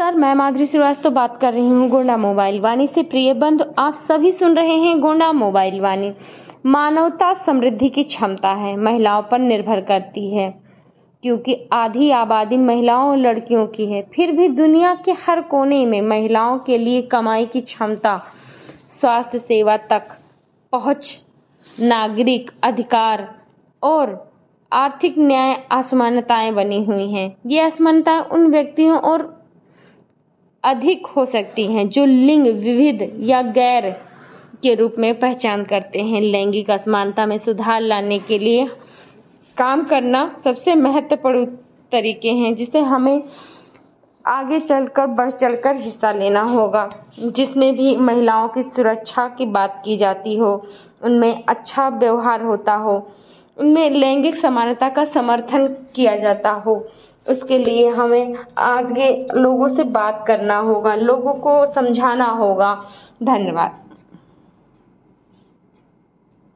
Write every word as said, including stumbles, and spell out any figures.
नमस्कार, मैं माधुरी श्रीवास्तव बात कर रही हूँ गोंडा मोबाइल वाणी से। प्रिय बंधु, आप सभी सुन रहे हैं गोंडा मोबाइल वाणी। मानवता समृद्धि की क्षमता है, महिलाओं पर निर्भर करती है, क्योंकि आधी आबादी महिलाओं और लड़कियों की है। फिर भी दुनिया के हर कोने में महिलाओं के लिए कमाई की क्षमता, स्वास्थ्य सेवा तक पहुँच, नागरिक अधिकार और आर्थिक न्याय असमानताएं बनी हुई हैं। ये असमानताएं उन व्यक्तियों और अधिक हो सकती हैं जो लिंग विविध या गैर के रूप में पहचान करते हैं। लैंगिक असमानता में सुधार लाने के लिए काम करना सबसे महत्वपूर्ण तरीके हैं, जिसे हमें आगे चलकर बढ़ चढ़कर हिस्सा लेना होगा, जिसमें भी महिलाओं की सुरक्षा की बात की जाती हो, उनमें अच्छा व्यवहार होता हो, उनमें लैंगिक समानता का समर्थन किया जाता हो। उसके लिए हमें आगे लोगों से बात करना होगा, लोगों को समझाना होगा। धन्यवाद।